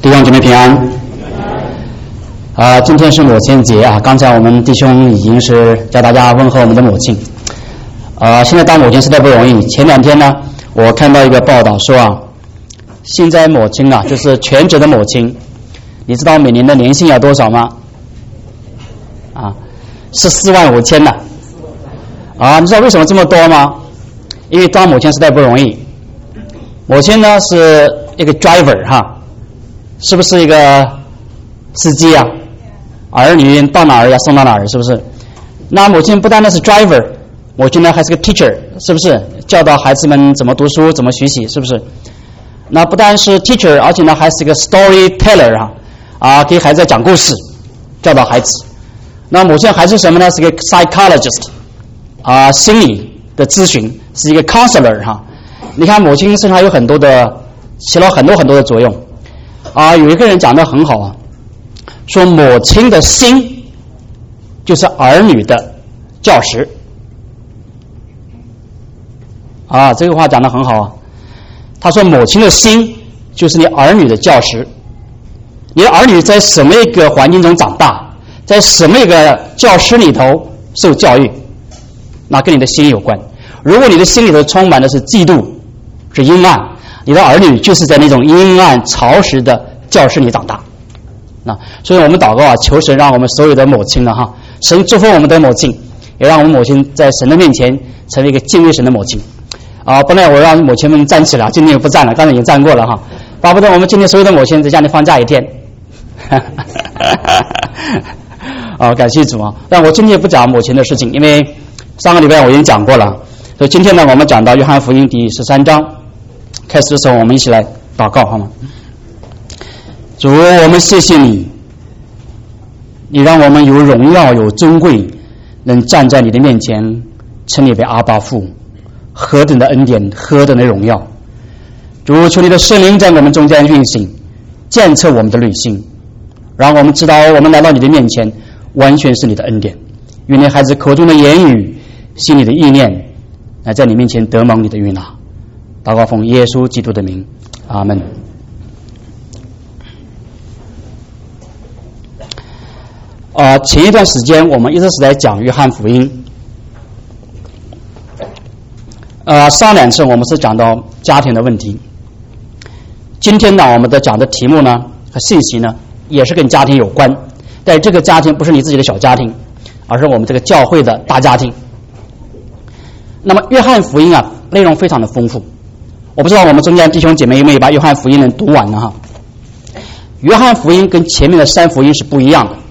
弟兄姐妹平安。今天是母亲节啊，刚才我们弟兄已经是教大家问候我们的母亲。现在当母亲实在不容易。前两天呢，我看到一个报道说啊，现在母亲啊，就是全职的母亲，你知道每年的年薪要多少吗？是45000呢。你知道为什么这么多吗？因为当母亲实在不容易。母亲呢是一个 driver 哈，是不是一个司机啊？儿女到哪儿要送到哪儿，是不是？那母亲不单单是 driver， 母亲呢还是个 teacher， 是不是？教导孩子们怎么读书，怎么学习，是不是？那不单是 teacher， 而且呢还是一个 storyteller 给孩子讲故事，教导孩子。那母亲还是什么呢？是个 psychologist， 心理的咨询，是一个 counselor 哈。你看母亲身上有很多的，起了很多的作用。有一个人讲得很好啊，说母亲的心就是儿女的教师。这个话讲得很好啊。他说母亲的心就是你儿女的教师。你的儿女在什么一个环境中长大，在什么一个教师里头受教育，那跟你的心有关。如果你的心里头充满的是嫉妒，是阴暗，你的儿女就是在那种阴暗潮湿的教室里长大。所以我们祷告啊，求神让我们所有的母亲呢神祝福我们的母亲，也让我们母亲在神的面前成为一个敬畏神的母亲。本来我让母亲们站起来，今天不站了，刚才已经站过了巴不得我们今天所有的母亲在家里放假一天。感谢主啊！但我今天不讲母亲的事情，因为上个礼拜我已经讲过了。所以今天呢，我们讲到约翰福音第13章，开始的时候我们一起来祷告好吗？主，我们谢谢你，你让我们有荣耀有尊贵，能站在你的面前称你为阿爸父，何等的恩典，何等的荣耀。主，求你的圣灵在我们中间运行，监测我们的内心，让我们知道我们来到你的面前完全是你的恩典。愿你孩子口中的言语，心里的意念，在你面前得蒙你的悦纳。祷告奉耶稣基督的名，阿门。前一段时间我们一直是在讲约翰福音。上两次我们是讲到家庭的问题。今天呢，我们的讲的题目呢和信息呢也是跟家庭有关，但这个家庭不是你自己的小家庭，而是我们这个教会的大家庭。那么约翰福音内容非常的丰富，我不知道我们中间弟兄姐妹有没有把约翰福音能读完呢约翰福音跟前面的3福音是不一样的。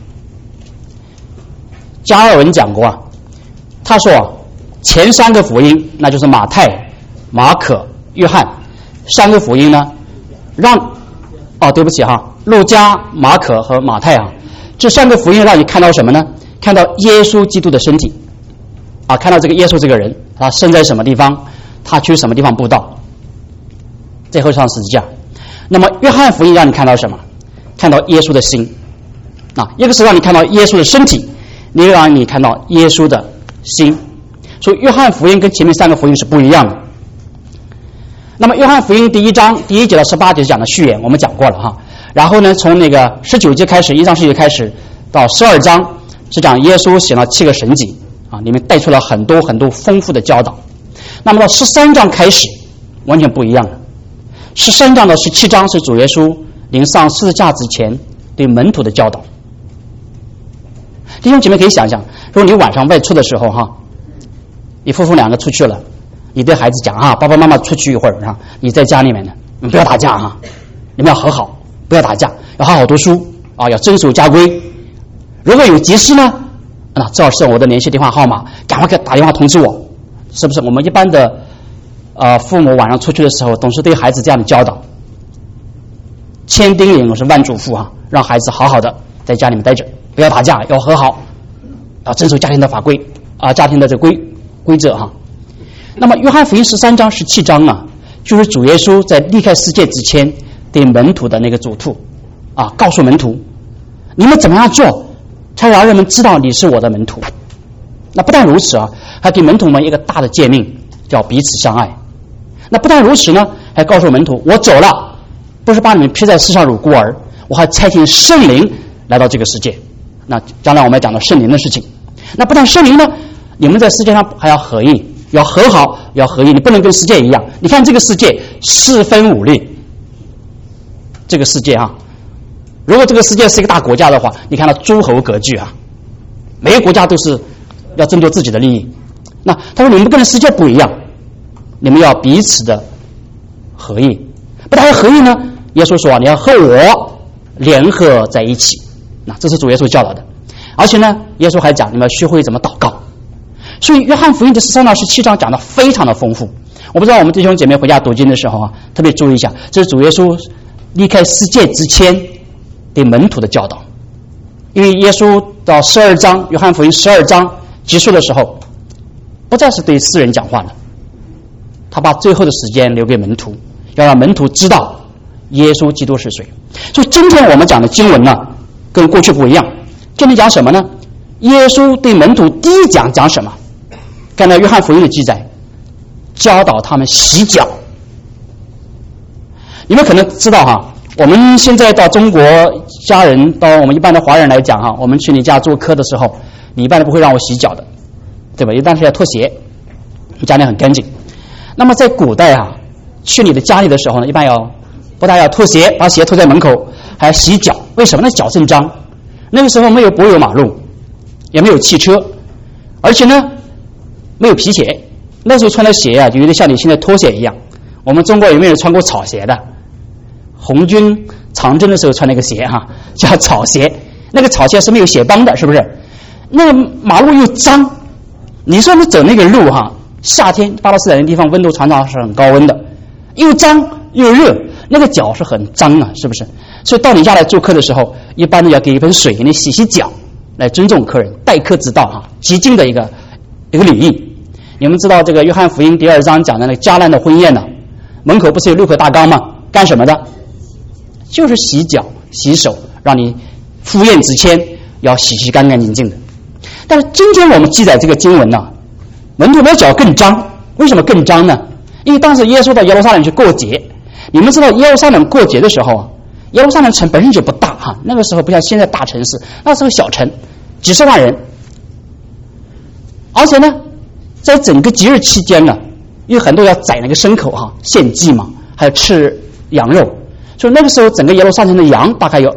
加尔文讲过他说前3个福音，那就是马太、马可、约翰，3个福音呢对不起路加、马可和马太这3个福音让你看到什么呢？看到耶稣基督的身体看到这个耶稣这个人，他生在什么地方，他去什么地方布道，最后上十字架。那么约翰福音让你看到什么？看到耶稣的心一个是让你看到耶稣的身体，另一个让你看到耶稣的心。所以约翰福音跟前面3个福音是不一样的。那么约翰福音第1章第1节到18节讲的序言，我们讲过了然后呢，从那个19节开始，1章19节开始到12章是讲耶稣显了7个神迹里面带出了很多丰富的教导。那么到13章开始完全不一样了。13章到17章是主耶稣临上十字架之前对门徒的教导。弟兄姐妹可以想想，如果你晚上外出的时候你夫妇2个出去了，你对孩子讲爸爸妈妈出去一会儿你在家里面呢，你不要打架你们要和好，不要打架，要好好读书要遵守家规。如果有急事呢，那这是我的联系电话号码，赶快打电话通知我，是不是？我们一般的父母晚上出去的时候，总是对孩子这样的教导，千叮咛是万嘱咐让孩子好好的在家里面待着，不要打架，要和好，要遵守家庭的法规家庭的这规则那么约翰福音13章17章就是主耶稣在离开世界之前对门徒的那个嘱托告诉门徒，你们怎么样做才让人们知道你是我的门徒。那不但如此还给门徒们一个大的诫命，叫彼此相爱。那不但如此呢，还告诉门徒，我走了， 不是把你们撇在世上如孤儿，我还差遣圣灵来到这个世界。那将来我们要讲到圣灵的事情。那不但圣灵呢，你们在世界上还要合一，要和好，要合一，你不能跟世界一样。你看这个世界四分五裂，这个世界啊，如果这个世界是一个大国家的话，你看到诸侯割据啊，每个国家都是要争夺自己的利益。那他说你们跟世界不一样，你们要彼此的合一。不但要合一呢，耶稣说啊，你要和我联合在一起。那这是主耶稣教导的。而且呢，耶稣还讲你们要学会怎么祷告。所以约翰福音的13到17章讲得非常的丰富。我不知道我们弟兄姐妹回家读经的时候啊，特别注意一下，这是主耶稣离开世界之前对门徒的教导。因为耶稣到12章，约翰福音12章结束的时候，不再是对世人讲话了，他把最后的时间留给门徒，要让门徒知道耶稣基督是谁。所以今天我们讲的经文呢，跟过去不一样。今天讲什么呢？耶稣对门徒第一讲讲什么？看到约翰福音的记载，教导他们洗脚。你们可能知道哈，我们现在到中国家人，到我们一般的华人来讲哈，我们去你家做客的时候，你一般都不会让我洗脚的，对吧？一般是要脱鞋，你家里很干净。那么在古代啊，去你的家里的时候呢，一般不但要脱鞋，把鞋脱在门口，还要洗脚。为什么呢？脚正脏。那个时候没有柏油马路，也没有汽车，而且呢没有皮鞋。那时候穿的鞋啊，就有点像你现在拖鞋一样。我们中国有没有人穿过草鞋的？红军长征的时候穿那个鞋哈，叫草鞋。那个草鞋是没有鞋帮的，是不是？那个马路又脏，你说你走那个路哈，夏天巴勒斯坦的地方温度常常是很高温的，又脏又热，那个脚是很脏啊，是不是？所以到你家来做客的时候，一般的要给一盆水给你洗洗脚，来尊重客人，待客之道哈，极尽的一个礼仪。你们知道这个约翰福音第2章讲的那个迦南的婚宴呢，门口不是有6口大缸吗？干什么的？就是洗脚洗手，让你赴宴之前要洗干干净净的。但是今天我们记载这个经文呢，门徒的脚更脏。为什么更脏呢？因为当时耶稣到耶路撒冷去过节。你们知道耶路撒冷过节的时候啊，耶路撒冷城本身就不大哈，那个时候不像现在大城市，那时候小城，几十万人。而且呢，在整个节日期间呢，有很多要宰那个牲口哈，献祭嘛，还有吃羊肉，所以那个时候整个耶路撒冷的羊大概有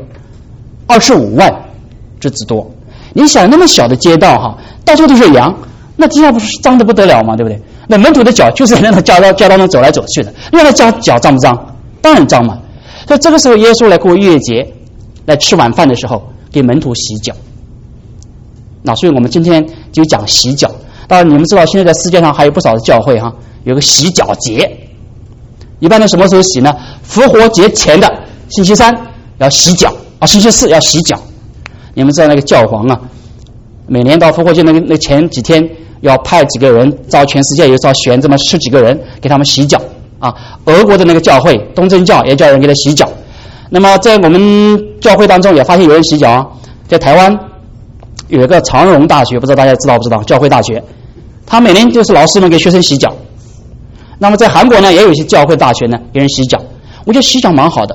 25万之多。你想那么小的街道哈，到处都是羊，那地上不是脏得不得了吗？对不对？那门徒的脚就是在那个街道中走来走去的，那他脚脏不脏？当然脏嘛。所以这个时候耶稣来过逾越节，来吃晚饭的时候给门徒洗脚。那所以我们今天就讲洗脚。当然你们知道现在在世界上还有不少的教会哈，有个洗脚节。一般的什么时候洗呢？复活节前的星期3要洗脚啊，星期4要洗脚。你们知道那个教皇啊，每年到复活节那前几天要派几个人，照全世界有照选这么10几个人给他们洗脚啊。俄国的那个教会东正教也叫人给他洗脚。那么在我们教会当中也发现有人洗脚啊，在台湾有一个长荣大学，不知道大家知道不知道？教会大学，他每年就是老师们给学生洗脚。那么在韩国呢，也有一些教会大学呢给人洗脚。我觉得洗脚蛮好的，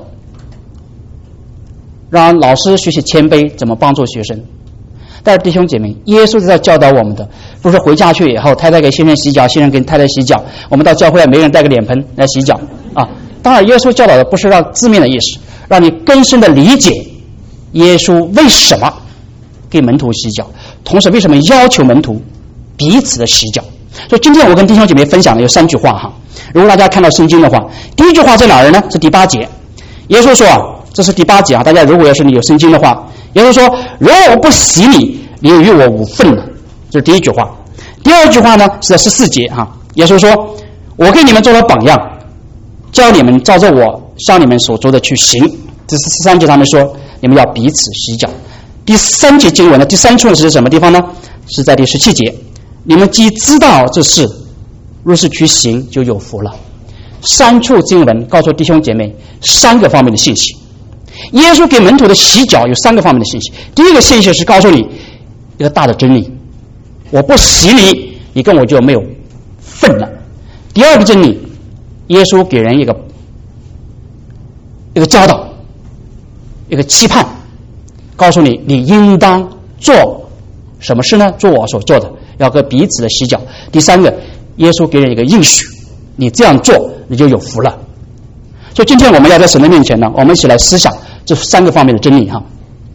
让老师学习谦卑，怎么帮助学生。但是弟兄姐妹，耶稣在教导我们的，不是回家去以后，太太给先生洗脚，先生给太太洗脚，我们到教会来每个人带个脸盆来洗脚啊。当然，耶稣教导的不是让字面的意思，让你更深的理解耶稣为什么给门徒洗脚，同时为什么要求门徒彼此的洗脚。所以今天我跟弟兄姐妹分享的有3句话哈。如果大家看到圣经的话，第一句话在哪儿呢？是第8节。耶稣说啊，这是第8节啊，大家如果要是你有圣经的话，耶稣说：“如果我不洗你，你与我无份了。”这是第一句话。第二句话呢是在14节哈。耶稣说：“我给你们做了榜样，教你们照着我向你们所做的去行。”这是13节上面说你们要彼此洗脚。第3节经文的第3处是什么地方呢？是在第17节。你们既知道这事，若是去行，就有福了。3处经文告诉弟兄姐妹3个方面的信息。耶稣给门徒的洗脚有3个方面的信息。第一个信息是告诉你一个大的真理，我不洗你，你跟我就没有份了。第二个真理，耶稣给人一个一个教导，一个期盼，告诉你你应当做什么事呢？做我所做的，要跟彼此的洗脚。第三个，耶稣给人一个应许，你这样做你就有福了。所以今天我们要在神的面前呢，我们一起来思想这3个方面的真理哈。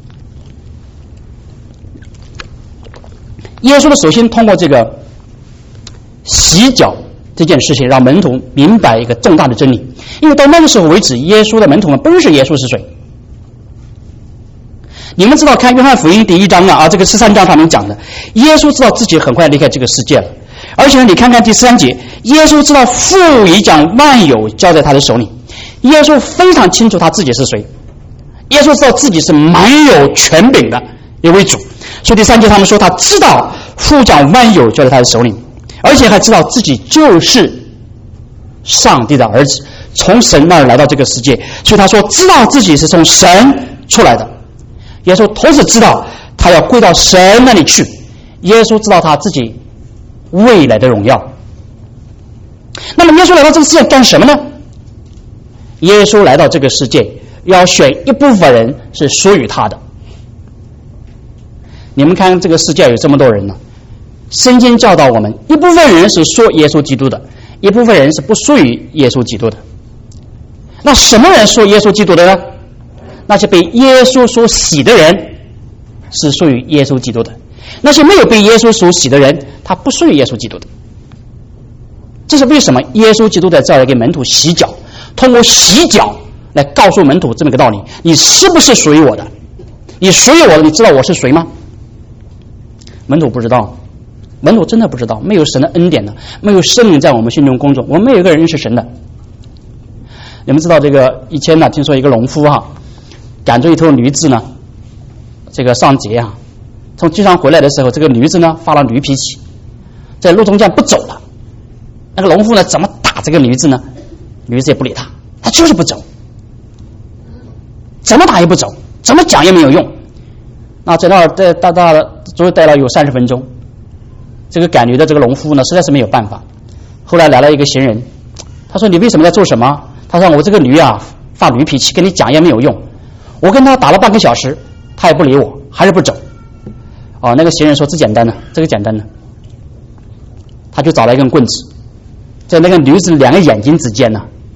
耶稣的首先通过这个洗脚这件事情，让门徒明白一个重大的真理。因为到那个时候为止，耶稣的门徒们不认识耶稣是谁。你们知道，看约翰福音第1章啊，这个13章上面讲的，耶稣知道自己很快离开这个世界了，而且呢，你看看第13节，耶稣知道父已将万有交在他的手里，耶稣非常清楚他自己是谁，耶稣知道自己是满有权柄的一位主。所以第3节他们说，他知道父将万有交在他的手里，而且还知道自己就是上帝的儿子，从神那儿来到这个世界。所以他说知道自己是从神出来的。耶稣同时知道他要归到神那里去，耶稣知道他自己未来的荣耀。那么耶稣来到这个世界干什么呢？耶稣来到这个世界要选一部分人是属于他的。你们看这个世界有这么多人呢，圣经教导我们，一部分人是属耶稣基督的，一部分人是不属于耶稣基督的。那什么人属耶稣基督的呢？那些被耶稣所洗的人是属于耶稣基督的，那些没有被耶稣所洗的人，他不属于耶稣基督的。这是为什么耶稣基督在这儿给门徒洗脚，通过洗脚来告诉门徒这么一个道理：你是不是属于我的？你属于我的，你知道我是谁吗？门徒不知道，门徒真的不知道，没有神的恩典的，没有圣灵在我们心中工作，我们没有一个人是神的。你们知道这个以前呢，听说一个农夫哈，赶着一头驴子呢，这个上街啊，从街上回来的时候，这个驴子呢发了驴脾气，在路中间不走了。那个农夫呢怎么打这个驴子呢？驴子也不理他，他就是不走，怎么打也不走，怎么讲也没有用。那在那儿足足待了有30分钟，这个赶驴的这个农夫呢实在是没有办法。后来来了一个行人，他说：“你为什么在做什么？”他说：“我这个驴啊发驴脾气，跟你讲也没有用。我跟他打了半个小时，他也不理我，还是不走。”哦，那个行人说：“这简单的，这个简单的。”他就找了一根棍子，在那个驴子两个眼睛之间，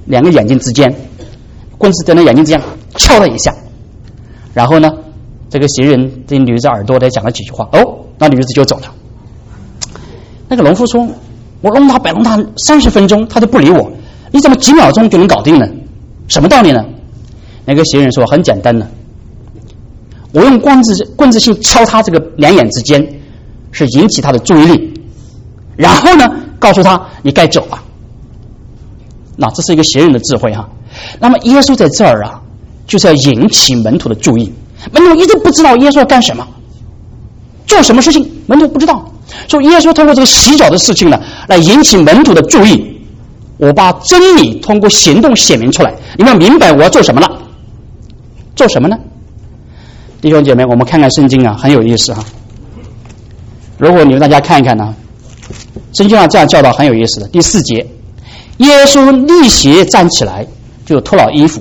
棍子在那眼睛之间敲了一下，然后呢，这个行人对驴子耳朵再讲了几句话，那驴子就走了。那个农夫说：“我弄他摆弄他30分钟，他都不理我，你怎么几秒钟就能搞定呢？什么道理呢？”那个行人说：“很简单的，我用棍子性敲他这个两眼之间，是引起他的注意力，然后呢，告诉他你该走了。”那这是一个行人的智慧哈。那么耶稣在这儿啊，就是要引起门徒的注意。门徒一直不知道耶稣要干什么，做什么事情，门徒不知道。所以耶稣通过这个洗脚的事情呢，来引起门徒的注意。我把真理通过行动显明出来，你们明白我要做什么了？做什么呢？弟兄姐妹，我们看看圣经啊，很有意思哈。如果你们大家看一看呢，圣经上这样教导很有意思的。第4节，耶稣立鞋站起来，就脱了衣服。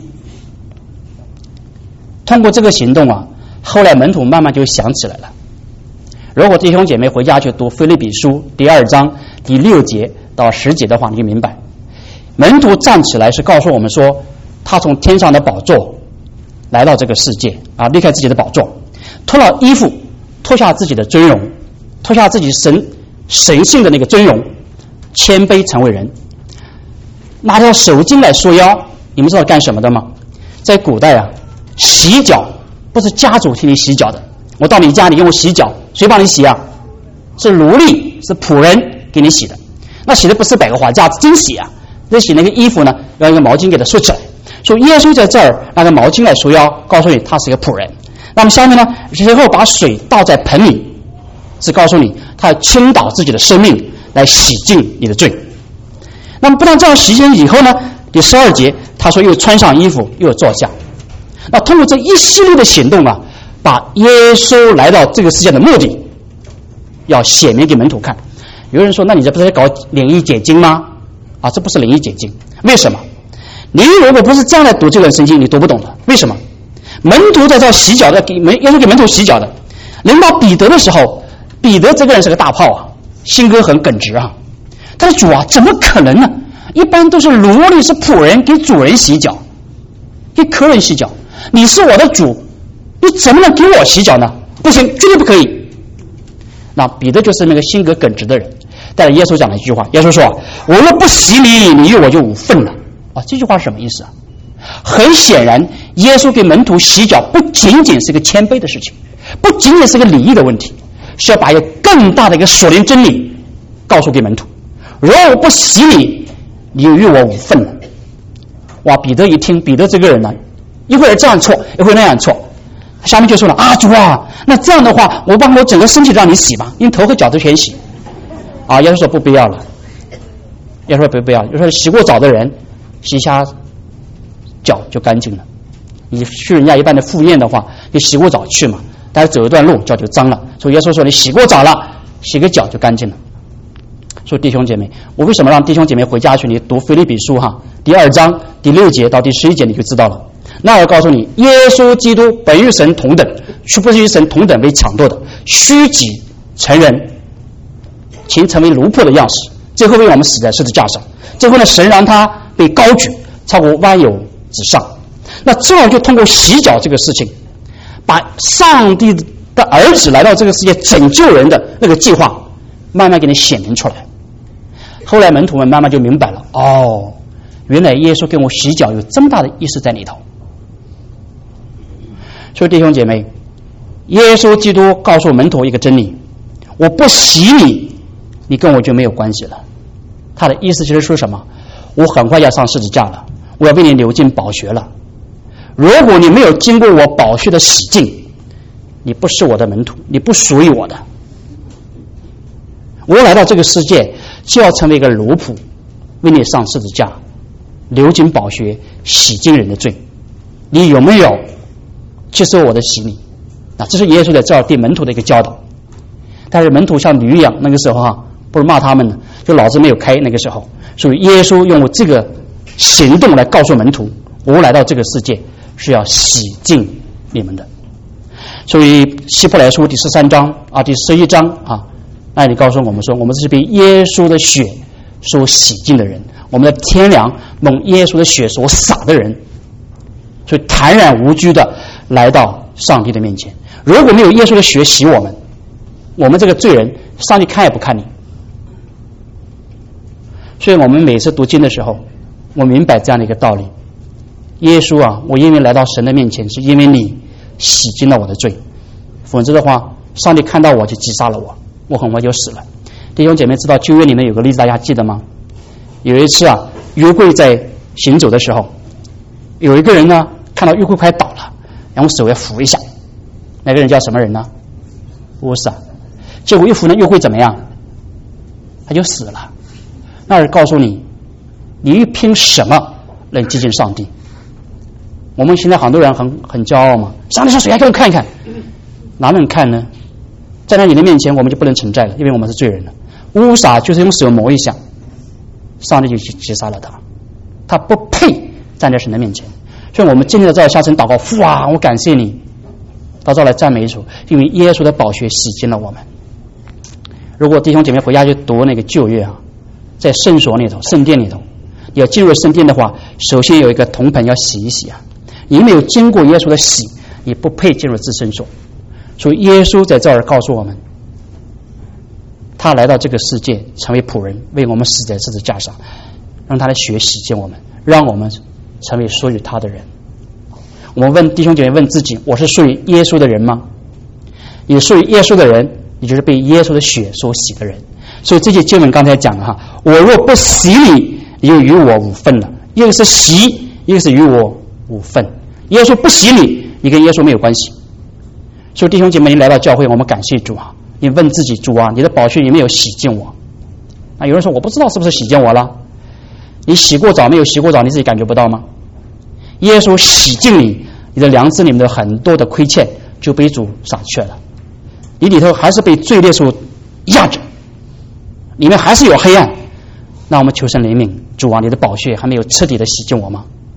通过这个行动啊，后来门徒慢慢就想起来了。如果弟兄姐妹回家去读腓立比书第2章第6节到10节的话，你就明白，门徒站起来是告诉我们说，他从天上的宝座来到这个世界啊，离开自己的宝座，脱了衣服，脱下自己的尊荣，脱下自己神性的那个尊荣，谦卑成为人，拿条手巾来束腰。你们知道干什么的吗？在古代啊，洗脚不是家主替你洗脚的，我到你家里用我洗脚，谁帮你洗啊？是奴隶，是仆人给你洗的。那洗的不是摆个花架子真洗啊，那洗那个衣服呢，要一个毛巾给它束起来。所以耶稣在这儿拿个毛巾来束腰，告诉你他是一个仆人。那么下面呢，随后把水倒在盆里，是告诉你他要倾倒自己的生命来洗净你的罪。那么不但这样洗净以后呢，第12节他说又穿上衣服又坐下。那通过这一系列的行动啊，把耶稣来到这个世界的目的要显明给门徒看。有人说，那你这不是在搞灵异解经吗？啊，这不是灵异解经。为什么？ 你如果不是这样来读这段圣经，你读不懂的。为什么？门徒在这洗脚的，耶稣给门徒洗脚的。轮到彼得的时候，彼得这个人是个大炮啊，性格很耿直啊。他说：“主啊，怎么可能呢？一般都是奴隶是仆人给主人洗脚，给客人洗脚。你是我的主，你怎么能给我洗脚呢？不行，绝对不可以。”那彼得就是那个性格耿直的人。但是耶稣讲了一句话，耶稣说：“我若不洗你，你与我就无份了。”啊，这句话是什么意思啊？很显然，耶稣给门徒洗脚不仅仅是一个谦卑的事情，不仅仅是个礼仪的问题，是要把一个更大的一个属灵真理告诉给门徒。如果我不洗你，你与我无份了。哇！彼得一听，彼得这个人呢，一会儿这样错，一会儿那样错，下面就说了：“啊，主啊，那这样的话，我把我整个身体让你洗吧，因为头和脚都全洗。”啊，耶稣说不必要了。耶稣说不要，就说洗过澡的人洗一下脚就干净了。你去人家一般的赴宴的话，你洗过澡去嘛，但是走一段路脚就脏了。所以耶稣说你洗过澡了，洗个脚就干净了。说弟兄姐妹，我为什么让弟兄姐妹回家去？你读腓立比书哈，第2章第6节到第11节你就知道了。那我告诉你，耶稣基督本与神同等，却不是与神同等为抢夺的，虚己成人，请成为奴仆的样式，最后为我们死在十字架上。最后呢，神让他被高举，超过万有之上。那这样就通过洗脚这个事情，把上帝的儿子来到这个世界拯救人的那个计划，慢慢给你显明出来。后来门徒们慢慢就明白了，哦，原来耶稣给我洗脚有这么大的意思在里头。所以弟兄姐妹，耶稣基督告诉门徒一个真理：我不洗你，你跟我就没有关系了。他的意思就是说什么？我很快要上十字架了，我要为你流尽宝血了。如果你没有经过我宝血的洗净，你不是我的门徒，你不属于我的。我来到这个世界就要成为一个奴仆，为你上十字架，流尽宝血，洗净人的罪。你有没有接受我的洗礼？啊，这是耶稣在这儿对门徒的一个教导。但是门徒像驴一样，那个时候不是骂他们呢，就脑子没有开。那个时候，所以耶稣用这个行动来告诉门徒，我来到这个世界是要洗净你们的。所以希伯来书第13章第11章啊，那你告诉我们说，我们是被耶稣的血所洗净的人，我们的天良蒙耶稣的血所洒的人，所以坦然无惧的来到上帝的面前。如果没有耶稣的血洗我们，我们这个罪人，上帝看也不看你。所以我们每次读经的时候，我明白这样的一个道理：耶稣啊，我因为来到神的面前，是因为你洗净了我的罪，否则的话，上帝看到我就击杀了我，我很快就死了。弟兄姐妹知道旧约里面有个例子，大家记得吗？有一次约柜在行走的时候，有一个人呢看到约柜快倒了，然后手要扶一下，那个人叫什么人呢？乌撒。结果一扶呢，约柜怎么样？他就死了。那是告诉你，你凭什么能接近上帝？我们现在很多人很骄傲嘛，上帝说谁来给我看一看，哪能看呢？站在你的面前，我们就不能存在了，因为我们是罪人了。乌撒就是用手摸一下，上帝就击杀了他，他不配站在神的面前。所以我们今天在这儿下沉祷告，父啊，我感谢你，到这儿来赞美主，因为耶稣的宝血洗净了我们。如果弟兄姐妹回家去读那个旧约在圣所里头、圣殿里头，你要进入圣殿的话，首先有一个铜盆要洗一洗你没有经过耶稣的洗，你不配进入至圣所。所以耶稣在这儿告诉我们，他来到这个世界成为仆人，为我们死在十字架上，让他的血洗净我们，让我们成为属于他的人。我们问弟兄姐妹，问自己，我是属于耶稣的人吗？你属于耶稣的人，你就是被耶稣的血所洗的人。所以这些经文刚才讲了我若不洗你，你就与我无份了。一个是洗，一个是与我无份。耶稣不洗你，你跟耶稣没有关系。所以弟兄姐妹，你来到教会，我们感谢主你问自己，主你的宝血有没有洗净我？有人说我不知道是不是洗净我了。你洗过澡没有洗过澡，你自己感觉不到吗？耶稣洗净你，你的良知里面的很多的亏欠就被主洒去了。你里头还是被罪孽所压着，里面还是有黑暗。那我们求神怜悯，主你的宝血还没有彻底的洗净我吗？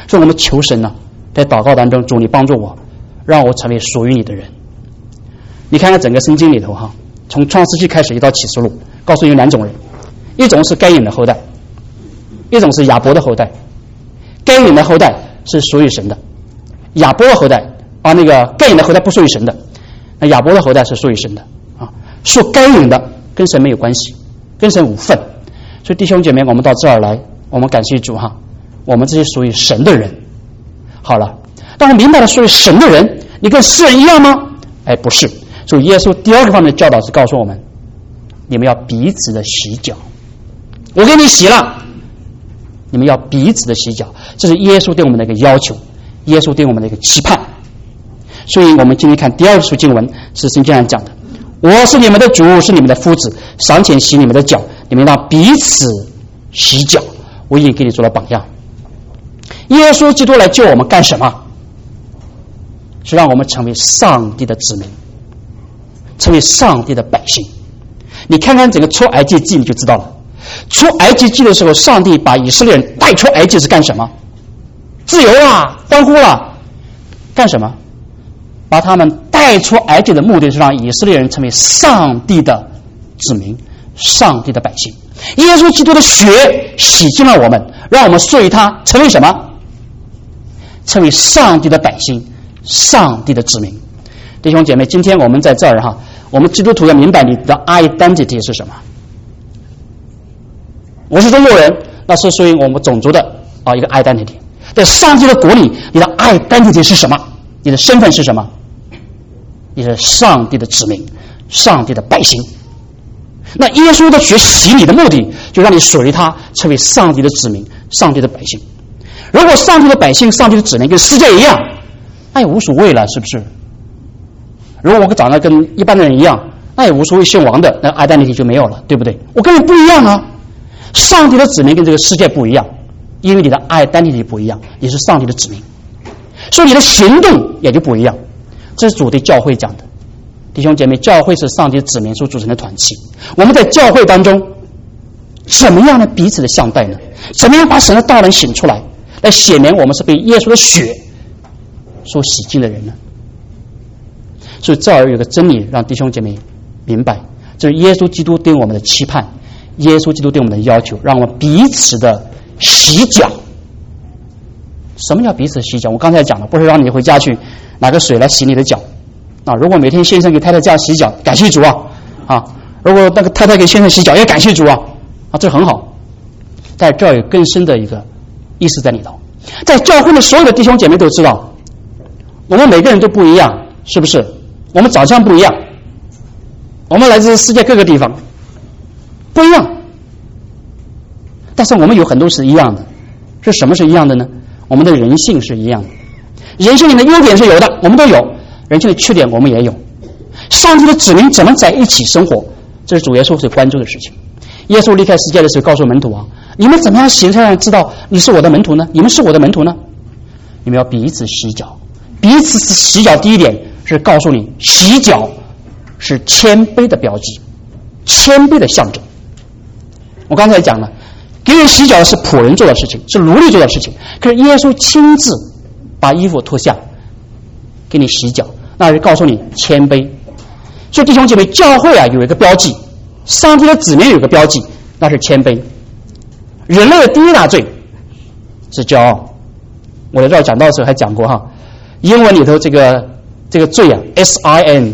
所以我们求神呢，在祷告当中，主你帮助我，让我成为属于你的人。你看看整个圣经里头哈，从创世纪开始一到启示录，告诉你有两种人，一种是该隐的后代，一种是亚伯的后代。该隐的后代是属于神的，亚伯的后代那个该隐的后代不属于神的，那亚伯的后代是属于神的啊。属该隐的跟神没有关系，跟神无份。所以弟兄姐妹，我们到这儿来，我们感谢主哈，我们这些属于神的人。好了，当我明白了属于神的人，你跟世人一样吗？哎，不是。所以耶稣第二个方面的教导是告诉我们，你们要彼此的洗脚。我给你洗了，你们要彼此的洗脚，这是耶稣对我们的一个要求，耶稣对我们的一个期盼。所以我们今天看第二处经文是圣经上讲的，我是你们的主，是你们的夫子，赏前洗你们的脚，你们让彼此洗脚，我已经给你做了榜样。耶稣基督来救我们干什么？是让我们成为上帝的子民，成为上帝的百姓。你看看整个出埃及记你就知道了。出埃及记的时候，上帝把以色列人带出埃及是干什么？自由啊，欢呼了。干什么？把他们带出埃及的目的是让以色列人成为上帝的子民，上帝的百姓。耶稣基督的血洗净了我们，让我们属于他，成为什么？成为上帝的百姓，上帝的子民。弟兄姐妹，今天我们在这儿哈，我们基督徒要明白你的 identity 是什么。我是中国人，那是属于我们种族的一个 identity。在上帝的国里，你的 identity 是什么？你的身份是什么？你是上帝的子民，上帝的百姓。那耶稣的血洗你的目的，就让你属于他，成为上帝的子民，上帝的百姓。如果上帝的百姓、上帝的子民跟世界一样，那也无所谓了，是不是？如果我长得跟一般的人一样，那也无所谓，姓王的那 identity 就没有了，对不对？我跟你不一样啊！上帝的子民跟这个世界不一样，因为你的 identity 不一样，你是上帝的子民，所以你的行动也就不一样。这是主对教会讲的。弟兄姐妹，教会是上帝子民所组成的团体，我们在教会当中怎么样呢？彼此的相待呢？怎么样把神的道能显出来，来显明我们是被耶稣的血所洗净的人呢？所以这儿有个真理让弟兄姐妹明白，这是耶稣基督对我们的期盼，耶稣基督对我们的要求，让我们彼此的洗脚。什么叫彼此洗脚？我刚才讲了，不是让你回家去拿个水来洗你的脚啊！如果每天先生给太太这样洗脚，感谢主啊！如果那个太太给先生洗脚，也感谢主啊！这很好。在这儿有更深的一个意思在里头。在教会的所有的弟兄姐妹都知道，我们每个人都不一样，是不是？我们长相不一样，我们来自世界各个地方，不一样。但是我们有很多是一样的。是什么是一样的呢？我们的人性是一样的。人性里的优点是有的，我们都有；人性的缺点我们也有。上帝的子民怎么在一起生活，这是主耶稣所关注的事情。耶稣离开世界的时候告诉门徒你们怎么样行才让人知道你是我的门徒呢？你们是我的门徒呢？你们要彼此洗脚。彼此洗脚，第一点是告诉你，洗脚是谦卑的标记，谦卑的象征。我刚才讲了，给人洗脚是仆人做的事情，是奴隶做的事情，可是耶稣亲自把衣服脱下给你洗脚，那是告诉你谦卑。所以弟兄姐妹，教会有一个标记，上帝的子民有一个标记，那是谦卑。人类的第一大罪是骄傲。我在这儿讲到的时候还讲过英文里头这个罪sin，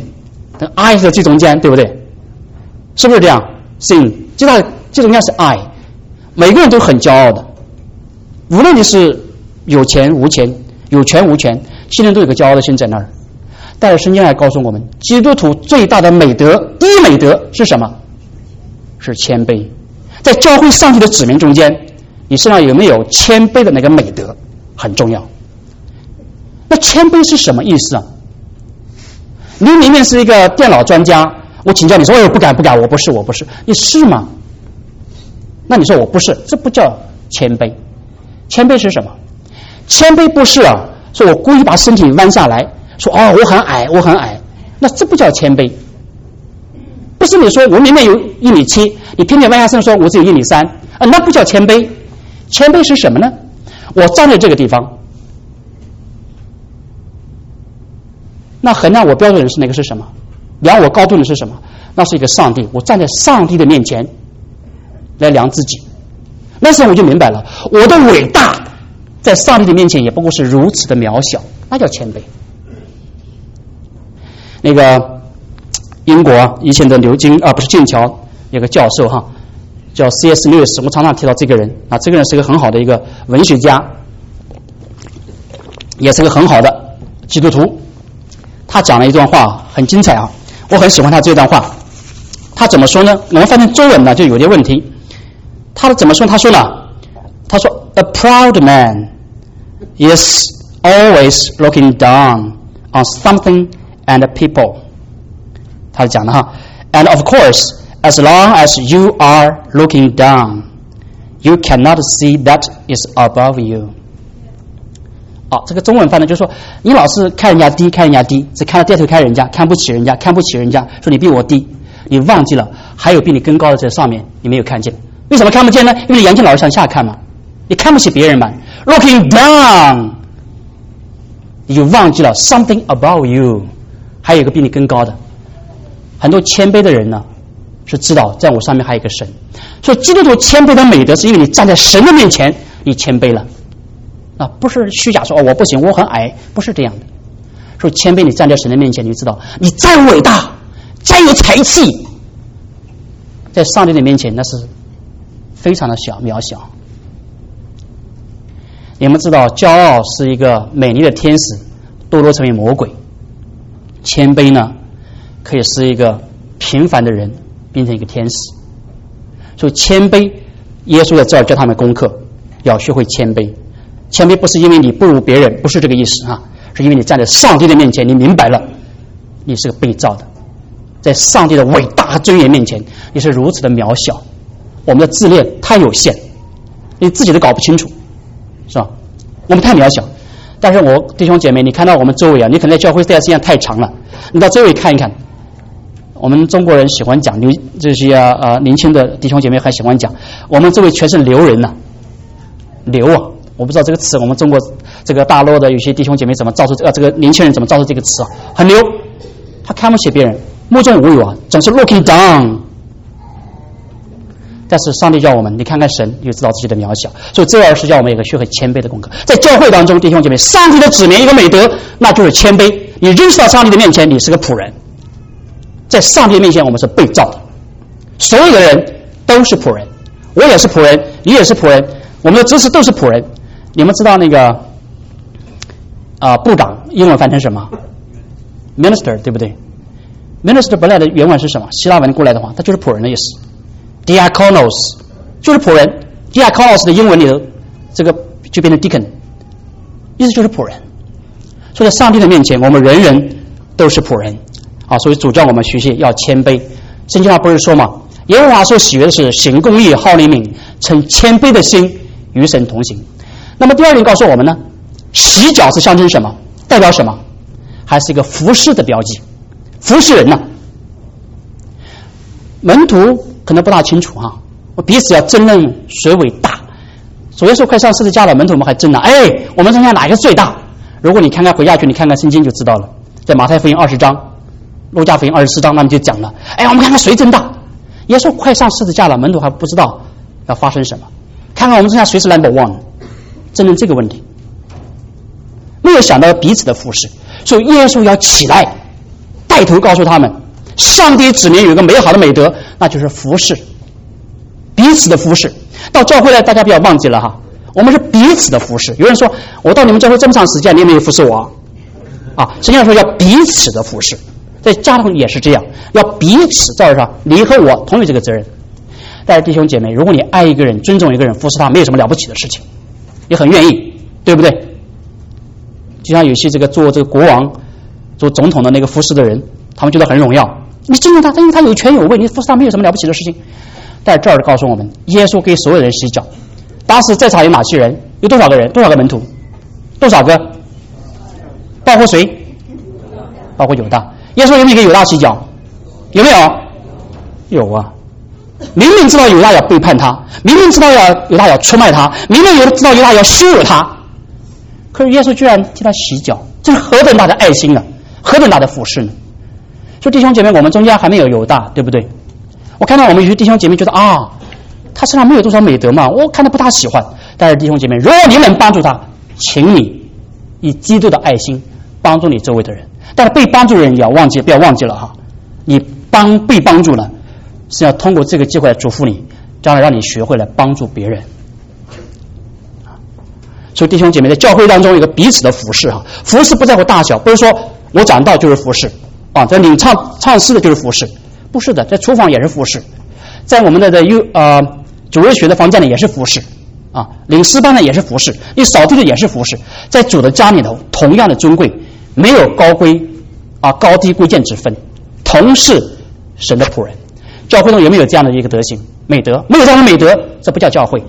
I 是最中间，对不对？是不是这样？ sin 最中间是 I。每个人都很骄傲的，无论你是有钱无钱，有权无权，心里都有个骄傲的心在那儿。但是圣经还告诉我们，基督徒最大的美德，第一美德是什么？是谦卑。在教会上帝的子民中间，你身上有没有谦卑的那个美德，很重要。那谦卑是什么意思啊？你明明是一个电脑专家，我请教你说不敢，我不是，你是吗？那你说我不是，这不叫谦卑。谦卑是什么？谦卑不是说我故意把身体弯下来，说我很矮，那这不叫谦卑。不是你说我明明有1.7米，你偏偏弯下身说我只有1.3米，那不叫谦卑。谦卑是什么呢？我站在这个地方， 那衡量我标准的是那个是什么？量我高度的是什么？那是一个上帝，我站在上帝的面前来量自己。那时候我就明白了，我的伟大在上帝的面前也不过是如此的渺小，那叫谦卑。那个英国以前的剑桥有个教授哈，叫 C.S. 路易斯，我常常提到这个人啊，这个人是个很好的一个文学家，也是个很好的基督徒。他讲了一段话很精彩啊，我很喜欢他这段话。他怎么说呢？我们翻成中文呢就有点问题。他怎么说？他说：“A proud man is always looking down on something and people。”他讲的哈 ，And of course, as long as you are looking down, you cannot see that is above you。这个中文翻的就是说，你老是看人家低，只看到低头看人家，看不起人家，说你比我低，你忘记了还有比你更高的在上面，你没有看见。为什么看不见呢？因为你眼睛老是向下看嘛，你看不起别人嘛。Looking down， 你就忘记了 something above you， 还有一个比你更高的。很多谦卑的人呢，是知道在我上面还有一个神。所以基督徒谦卑的美德，是因为你站在神的面前，你谦卑了。不是虚假说我不行，我很矮，不是这样的。说谦卑，你站在神的面前，你就知道你再伟大，再有才气，在上帝的面前那是非常的渺小。你们知道，骄傲是一个美丽的天使，堕落成为魔鬼；谦卑呢，可以是一个平凡的人变成一个天使。所以谦卑，耶稣在这儿教他们功课，要学会谦卑。谦卑不是因为你不如别人，不是这个意思啊，是因为你站在上帝的面前，你明白了你是个被造的，在上帝的伟大和尊严面前，你是如此的渺小。我们的自恋太有限，你自己都搞不清楚，是吧？我们太渺小。但是我弟兄姐妹，你看到我们周围啊，你可能在教会待的时间太长了，你到周围看一看。我们中国人喜欢讲，这些年轻的弟兄姐妹还喜欢讲，我们周围全是流人呐，流啊！我不知道这个词，我们中国这个大陆的有些弟兄姐妹怎么造出这个年轻人怎么造出这个词啊？很牛，他看不起别人，目中无有啊，总是 looking down。但是上帝叫我们，你看看神，你就知道自己的渺小。所以这儿是叫我们有个学会谦卑的功课。在教会当中，弟兄姐妹，上帝的指明一个美德，那就是谦卑。你认识到上帝的面前，你是个仆人，在上帝的面前，我们是被造的。所有的人都是仆人，我也是仆人，你也是仆人，我们的知识都是仆人。你们知道那个部长英文翻成什么 ？Minister 对不对 ？Minister 本来的原文是什么？希腊文过来的话，它就是仆人的意思。Diakonos 就是仆人 ，Diakonos 的英文里头，这个就变成 deacon， 意思就是仆人。所以在上帝的面前，我们人人都是仆人啊。所以主教我们学习要谦卑。圣经上不是说吗？耶和华所喜悦的是行公义、好怜悯、存谦卑的心，与神同行。那么第二点告诉我们呢，洗脚是象征什么？代表什么？还是一个服侍的标记，服侍人呢。门徒可能不大清楚哈，我彼此要争论谁伟大。主耶稣快上十字架了，门徒们还争呢。我们中间哪一个最大？如果你看看回下去，你看看圣经就知道了。在马太福音20章，路加福音24章，那么就讲了。我们看看谁真大。耶稣快上十字架了，门徒还不知道要发生什么。看看我们中间谁是 number one。争论这个问题，没有想到彼此的服侍，所以耶稣要起来带头告诉他们，上帝指明有一个美好的美德，那就是服侍，彼此的服侍。到教会来，大家不要忘记了哈，我们是彼此的服侍。有人说，我到你们教会这么长时间，你也没有服侍我啊？实际上说要彼此的服侍，在家庭也是这样，要彼此在这上，你和我同有这个责任。但是弟兄姐妹，如果你爱一个人，尊重一个人，服侍他，没有什么了不起的事情。也很愿意，对不对？就像有些做这个国王、做总统的那个服侍的人，他们觉得很荣耀。你尊重他，因为他有权有位，你服侍他没有什么了不起的事情。但这儿告诉我们，耶稣给所有人洗脚。当时在场有哪些人？有多少个人？多少个门徒？多少个？包括谁？包括犹大。耶稣有没有给犹大洗脚？有没有？有啊。明明知道犹大要背叛他，明明知道犹大要出卖他，明明知道犹大要羞辱他，可是耶稣居然替他洗脚，这是何等大的爱心啊！何何等大的服侍呢？所以弟兄姐妹，我们中间还没有犹大，对不对？我看到我们有些弟兄姐妹觉得他身上没有多少美德嘛，我看他不大喜欢。但是弟兄姐妹，如果你能帮助他，请你以基督的爱心帮助你周围的人。但是被帮助的人也要不要忘记了哈，你被帮助了，是要通过这个机会来祝福你，将来让你学会来帮助别人。所以弟兄姐妹，在教会当中有一个彼此的服侍哈，服侍不在乎大小，不是说我讲道就是服侍在领唱诗的就是服侍，不是的，在厨房也是服侍，在我们的主日学的房间里也是服侍领诗班的也是服侍，你扫地的也是服侍，在主的家里头同样的尊贵，没有高低贵贱之分，同是神的仆人。教会中有没有这样的一个德行美德？没有这样的美德，这不叫教会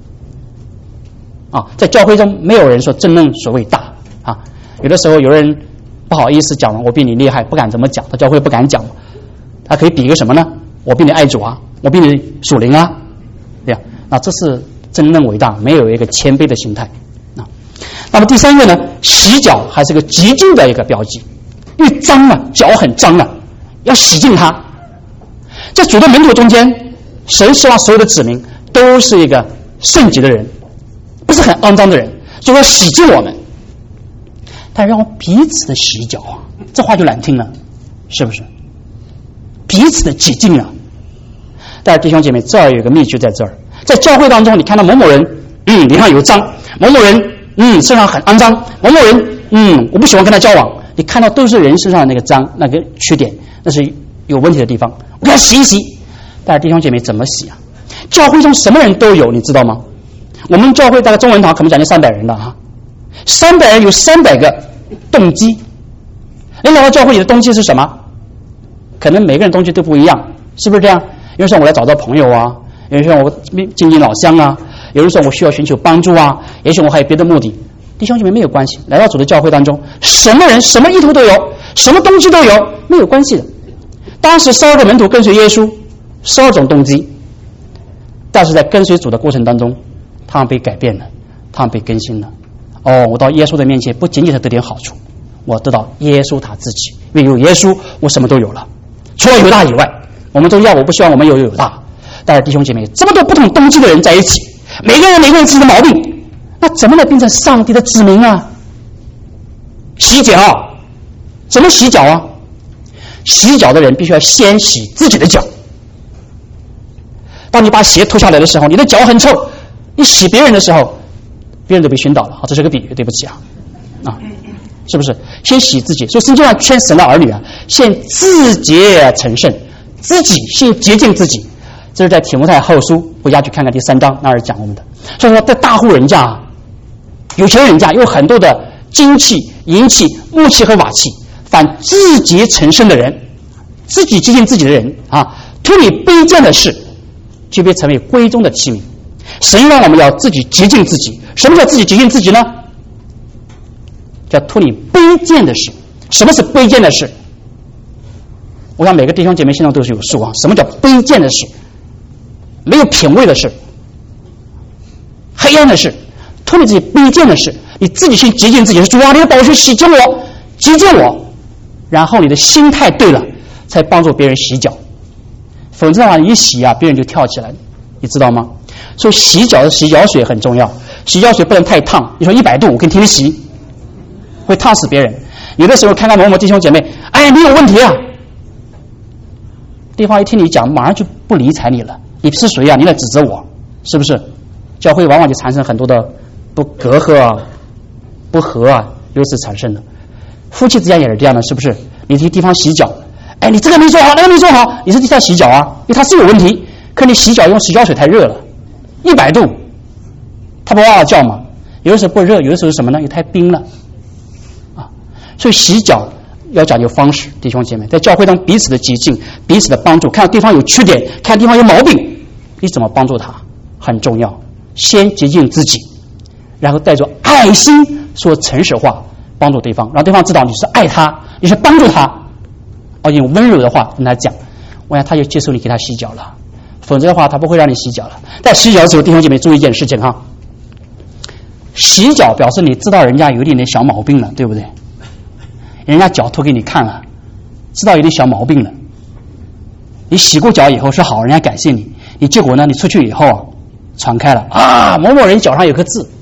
在教会中没有人说真正所谓大有的时候有人不好意思讲了，我比你厉害，不敢怎么讲，他教会不敢讲，他可以比一个什么呢？我比你爱主我比你属灵对呀，那这是真正伟大，没有一个谦卑的心态那么第三个呢，洗脚还是个极尽的一个标记，因为脏脚很脏要洗净它。在主的门徒中间，神希望所有的子民都是一个圣洁的人，不是很肮脏的人，就要洗净我们。但让我彼此的洗脚这话就难听了，是不是？彼此的洁净但是弟兄姐妹，这儿有个秘诀在这儿，在教会当中，你看到某某人脸上有脏，某某人身上很肮脏，某某人我不喜欢跟他交往，你看到都是人身上的那个脏那个缺点，那是有问题的地方，我给他洗一洗。但是弟兄姐妹怎么洗教会中什么人都有，你知道吗？我们教会大概中文堂可能将近300人的300人有300个动机。你来到教会里的动机是什么？可能每个人动机都不一样，是不是这样？有人说我来找到朋友有人说我亲近老乡有人说我需要寻求帮助也许我还有别的目的。弟兄姐妹没有关系，来到主的教会当中，什么人什么意图都有，什么动机都有，没有关系的。当时12个门徒跟随耶稣，12种动机，但是在跟随主的过程当中，他们被改变了，他们被更新了。我到耶稣的面前不仅仅是得点好处，我得到耶稣他自己，因为有耶稣我什么都有了，除了犹大以外，我们都要，我不希望我们有犹大。但是弟兄姐妹，这么多不同动机的人在一起，每个人自己的毛病，那怎么能变成上帝的子民洗脚怎么洗脚洗脚的人必须要先洗自己的脚。当你把鞋脱下来的时候，你的脚很臭，你洗别人的时候，别人都被熏倒了这是个比喻，对不起是不是？先洗自己。所以圣经上劝神的儿女先自洁成圣，自己先洁净自己。这是在提摩太后书，回家去看看第3章那儿讲我们的。所以说在大户人家有钱人家有很多的金器银器木器和瓦器，凡自洁成圣的人，自己洁净自己的人脱离卑贱的事，就被成为贵重的器皿。神让我们要自己洁净自己。什么叫自己洁净自己呢？叫脱离卑贱的事。什么是卑贱的事？我想每个弟兄姐妹心中都是有数什么叫卑贱的事？没有品位的事，黑暗的事，脱离自己卑贱的事。你自己先洁净自己，主你的宝血洗净我，洁净我，然后你的心态对了，才帮助别人洗脚。否则的话，你一洗别人就跳起来，你知道吗？所以洗脚的洗脚水很重要，洗脚水不能太烫。你说100度我跟你洗，会烫死别人。有的时候看到某某弟兄姐妹，你有问题对方一听你讲，马上就不理睬你了。你是谁你来指责我，是不是？教会往往就产生很多的隔阂不和由此产生的。夫妻之间也是这样的，是不是？你去地方洗脚，你这个没做好，那个没做好，你是地方洗脚因为它是有问题。可你洗脚用洗脚水太热了，100度，它不哇哇叫吗？有的时候不热，有的时候是什么呢？又太冰了所以洗脚要讲究方式，弟兄姐妹，在教会中彼此的洁净，彼此的帮助，看到对方有缺点，看地方有毛病，你怎么帮助他很重要。先洁净自己，然后带着爱心说诚实话帮助对方，让对方知道你是爱他，你是帮助他用温柔的话跟他讲，我想他就接受你给他洗脚了。否则的话他不会让你洗脚了。在洗脚的时候，弟兄姐妹注意一件事情洗脚表示你知道人家有一点点小毛病了，对不对？ 人家脚脱给你看了，知道有点小毛病了。你洗过脚以后是好，人家感谢你，你结果呢，你出去以后传开了啊，某某人脚上有颗痣。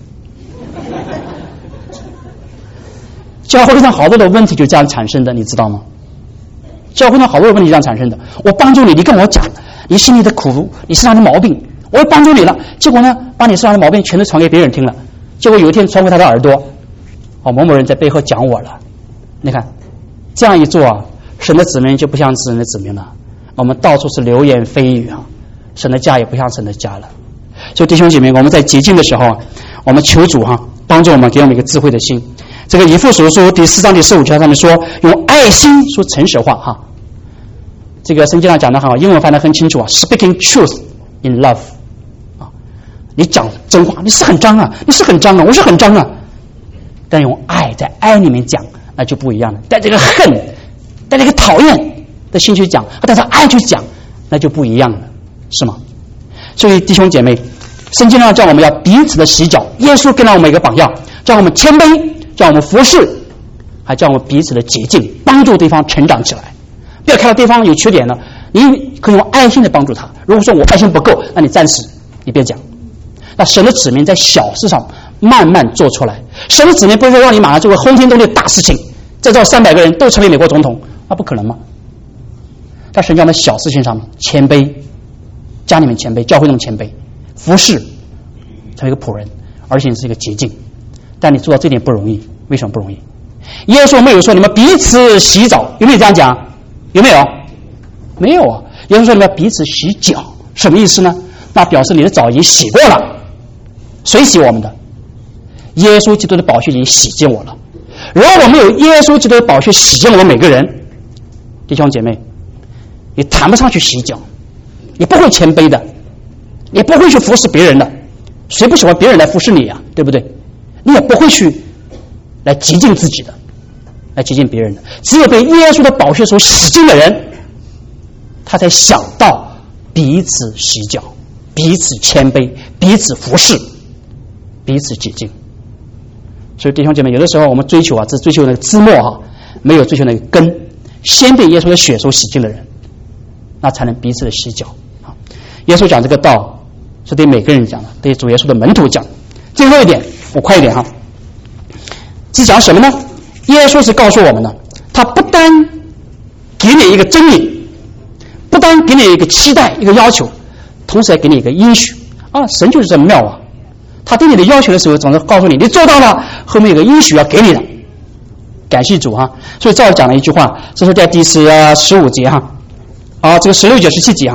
教会上好多的问题就这样产生的，你知道吗？教会上好多的问题这样产生的。我帮助你，你跟我讲你心里的苦，你身上的毛病，我也帮助你了，结果呢，把你身上的毛病全都传给别人听了，结果有一天传回他的耳朵，某某人在背后讲我了。你看这样一做啊，神的子民就不像神的子民了，我们到处是流言蜚语啊，神的家也不像神的家了。所以弟兄姐妹，我们在洁净的时候啊，我们求主帮助我们，给我们一个智慧的心。这个以弗所书第4章第15节上面说，用爱心说诚实话这个圣经上讲得很好，英文翻得很清楚，speaking truth in love 你讲真话，你是很脏啊，你是很脏啊，我是很脏啊，但用爱，在爱里面讲，那就不一样了。带这个恨，带这个讨厌的心去讲，带着爱去讲，那就不一样了，是吗？所以弟兄姐妹，圣经上叫我们要彼此的洗脚，耶稣给了我们一个榜样，叫我们谦卑，叫我们服侍，还叫我们彼此的洁净，帮助对方成长起来。不要看到对方有缺点了，你可以用爱心的帮助他。如果说我爱心不够，那你暂时你别讲。那神的子民在小事上慢慢做出来，神的子民不是说让你马上做个轰天动地的大事情，在这300个人都成为美国总统，那不可能吗？但神叫我们小事情上面谦卑，家里面谦卑，教会那么谦卑，服侍，成为一个仆人，而且是一个洁净。但你做到这点不容易，为什么不容易？耶稣没有说你们彼此洗澡，有没有这样讲？有没有？没有啊。耶稣说你们要彼此洗脚，什么意思呢？那表示你的澡已经洗过了。谁洗我们的？耶稣基督的宝血已经洗净我了。如果我们有耶稣基督的宝血洗净我们每个人，弟兄姐妹，你谈不上去洗脚，你不会谦卑的，你不会去服侍别人的。谁不喜欢别人来服侍你呀？对不对？你也不会去来洁净自己的，来洁净别人的。只有被耶稣的宝血所洗净的人，他才想到彼此洗脚，彼此谦卑，彼此服侍，彼此洁净。所以弟兄姐妹，有的时候我们追求只追求那个枝末没有追求那个根。先被耶稣的血所洗净的人，那才能彼此的洗脚。耶稣讲这个道是对每个人讲的，对主耶稣的门徒讲。最后一点，我快一点是讲什么呢？耶稣是告诉我们的，他不单给你一个真理，不单给你一个期待一个要求，同时还给你一个应许神就是这么妙他对你的要求的时候总是告诉你，你做到了，后面有个应许要给你的。感谢主所以照讲了一句话，这是在第15节这个16节17节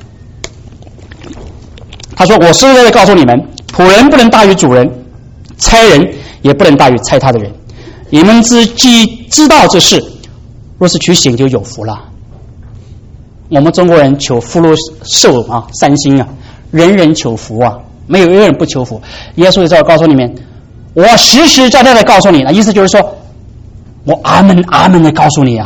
他说，我实在的告诉你们，仆人不能大于主人，差人也不能大于差他的人。你们既知道这事，若是去行就有福了。我们中国人求福禄寿三星人人求福没有一个人不求福。耶稣在这告诉你们，我实实在在的告诉你，意思就是说，我阿门阿门的告诉你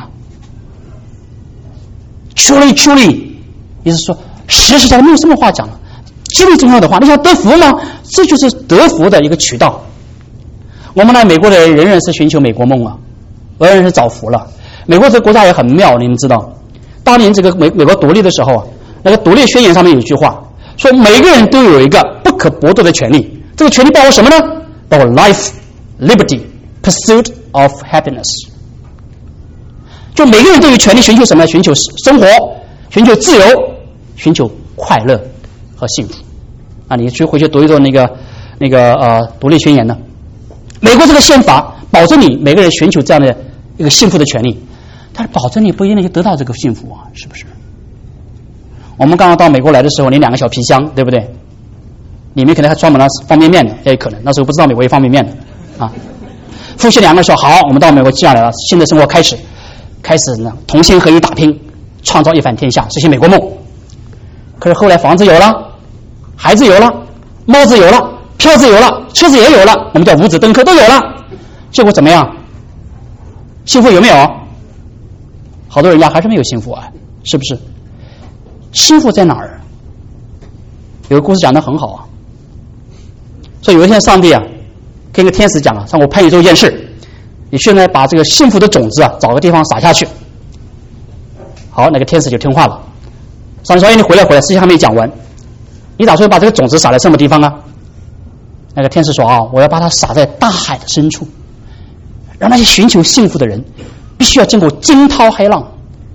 truly truly， 意思说实实在在，没有什么话讲了。极为重要的话，你想得福吗？这就是得福的一个渠道。我们来美国的人人是寻求美国梦俄人是找福了。美国这个国家也很妙，你们知道，当年这个美国独立的时候那个独立宣言上面有一句话，说每个人都有一个不可剥夺的权利。这个权利包括什么呢？包括 life, liberty, pursuit of happiness。就每个人都有权利寻求什么？寻求生活，寻求自由，寻求快乐和幸福。你去回去读一读那个独立宣言呢。美国这个宪法保证你每个人寻求这样的一个幸福的权利，但是保证你不一定能得到这个幸福是不是？我们刚刚到美国来的时候，你2个小皮箱，对不对？里面可能还装满了方便面的，也有可能。那时候不知道美国有方便面的夫妻2个说好，我们到美国下来了，新的生活开始呢，同心合一打拼，创造一番天下，实现美国梦。可是后来房子有了，孩子有了，帽子有了，票子有了，车子也有了，我们叫五子登科都有了，结果怎么样？幸福有没有？好多人家还是没有幸福是不是？幸福在哪儿？有个故事讲得很好说有一天上帝跟个天使讲让我派你做一件事， 你现在把这个幸福的种子啊，找个地方撒下去。好，那个天使就听话了。上帝说：“哎，你回来，事情还没讲完，你打算把这个种子撒在什么地方啊？”那个天使说：“啊，我要把它撒在大海的深处，让那些寻求幸福的人必须要经过惊涛骇浪。”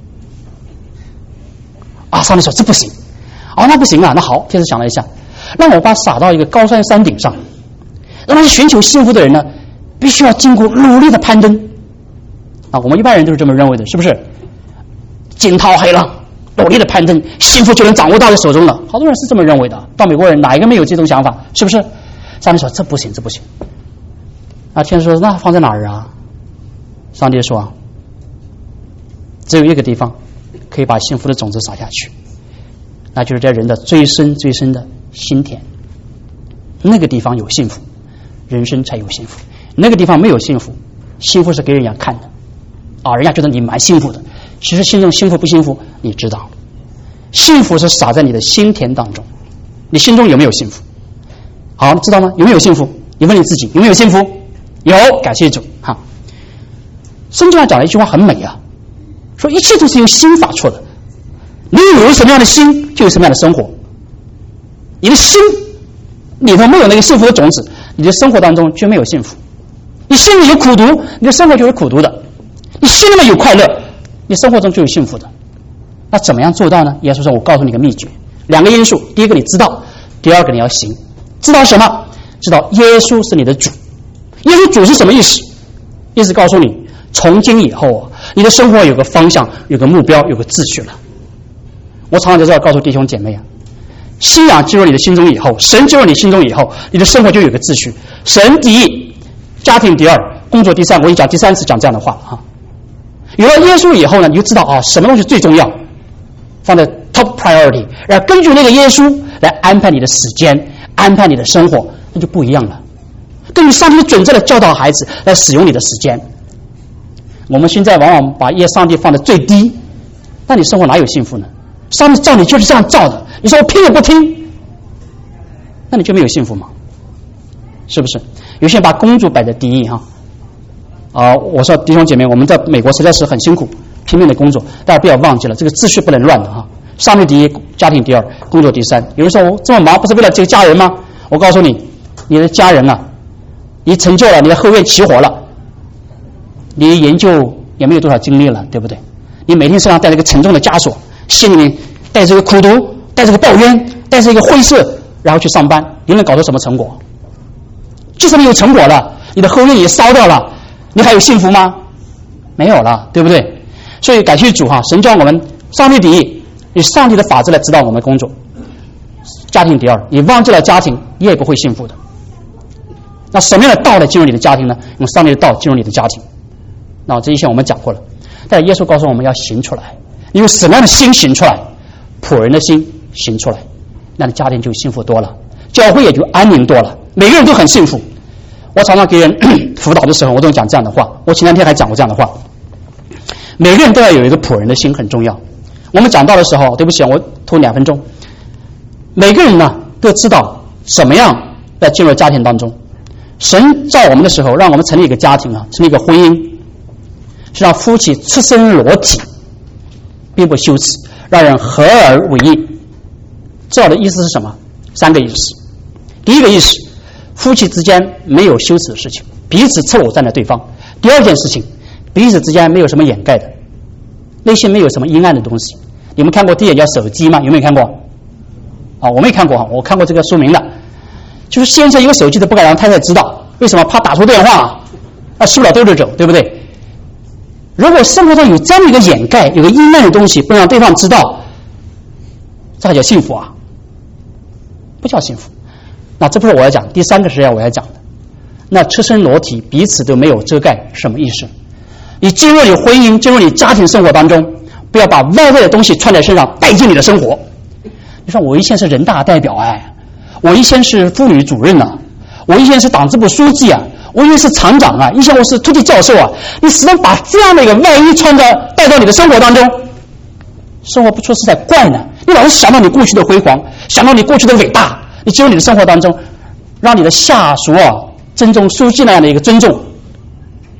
啊，上帝说：“这不行。”哦，那不行啊。那好，天使想了一下，让我把它撒到一个高山山顶上，让那些寻求幸福的人呢，必须要经过努力的攀登。啊，我们一般人都是这么认为的，是不是？惊涛骇浪，努力的攀登，幸福就能掌握到在手中了。好多人是这么认为的。到美国人哪一个没有这种想法？是不是？上帝说：“这不行，这不行。”啊，天使说：“那放在哪儿啊？”上帝说：“只有一个地方可以把幸福的种子撒下去，那就是在人的最深最深的心田。那个地方有幸福，人生才有幸福。那个地方没有幸福，幸福是给人家看的啊，人家觉得你蛮幸福的。其实心中幸福不幸福，你知道，幸福是撒在你的心田当中。你心中有没有幸福？好，知道吗？有没有幸福？你问你自己有没有幸福？有，感谢主哈。圣经上讲了一句话很美啊，说一切都是由心发出的，你有什么样的心，就有什么样的生活。你的心里头没有那个幸福的种子，你的生活当中就没有幸福。你心里有苦毒，你的生活就是苦毒的。你心里面有快乐，你生活中就有幸福的。那怎么样做到呢？耶稣说：“我告诉你个秘诀，两个因素，第一个你知道，第二个你要行。知道什么？知道耶稣是你的主。耶稣主是什么意思？意思告诉你，从今以后啊，你的生活有个方向，有个目标，有个秩序了。我常常在这儿告诉弟兄姐妹啊，信仰进入你的心中以后，神进入你心中以后，你的生活就有个秩序。神第一，家庭第二，工作第三。我已经讲第三次讲这样的话啊。有了耶稣以后呢，你就知道啊，什么东西最重要，放在 top priority， 然后根据那个耶稣来安排你的时间，安排你的生活，那就不一样了。根据上帝的准则来教导孩子，来使用你的时间。我们现在往往把上帝放在最低，那你生活哪有幸福呢？上帝造你就是这样造的，你说我拼也不听，那你就没有幸福吗？是不是？有些人把工作摆在第一哈。我说弟兄姐妹，我们在美国实在是很辛苦，拼命的工作，大家不要忘记了，这个秩序不能乱的哈。上帝第一，家庭第二，工作第三。有人说我这么忙不是为了这个家人吗？我告诉你，你的家人啊，你成就了，你的后院起火了，你研究也没有多少精力了，对不对？你每天身上带着一个沉重的枷锁，心里面带着一个苦毒，带着一个抱怨，带着一个灰色，然后去上班，你能搞出什么成果？就算你有成果了，你的后院也烧掉了，你还有幸福吗？没有了，对不对？所以感谢主哈，神教我们上帝第一，以上帝的法则来指导我们工作，家庭第二。你忘记了家庭，你也不会幸福的。那什么样的道来进入你的家庭呢？用上帝的道进入你的家庭。那这一项我们讲过了，但是耶稣告诉我们要行出来，你用什么样的心行出来？仆人的心行出来，那你家庭就幸福多了，教会也就安宁多了，每个人都很幸福。我常常给人辅导的时候，我都讲这样的话。我前两天还讲过这样的话：每个人都要有一个仆人的心，很重要。我们讲到的时候，对不起，我拖2分钟。每个人呢都知道怎么样在进入家庭当中。神造我们的时候，让我们成立一个家庭啊，成立一个婚姻，是让夫妻赤身裸体，并不羞耻，让人合而为一。这样的意思是什么？3个意思。第一个意思，夫妻之间没有羞耻的事情，彼此赤裸站在对方。第二件事情，彼此之间没有什么掩盖的，内心没有什么阴暗的东西。你们看过电影叫手机吗？有没有看过？我没看过，我看过这个说明的，就是先前一个手机都不敢让太太知道，为什么？怕打错电话输了兜着走，对不对？如果生活中有这样一个掩盖，有个阴暗的东西，不让对方知道，这还叫幸福啊？不叫幸福。那这不是我要讲，第3个是我要讲的。那赤身裸体，彼此都没有遮盖，什么意思？你进入你婚姻，进入你家庭生活当中，不要把外在的东西穿在身上，带进你的生活。你说我以前是人大代表我以前是妇女主任我以前是党支部书记我以前是厂长以前我是突击教授你始终把这样的一个外衣穿着带到你的生活当中，生活不出是在怪呢。你老是想到你过去的辉煌，想到你过去的伟大，你进入你的生活当中，让你的下属尊重书记那样的一个尊重，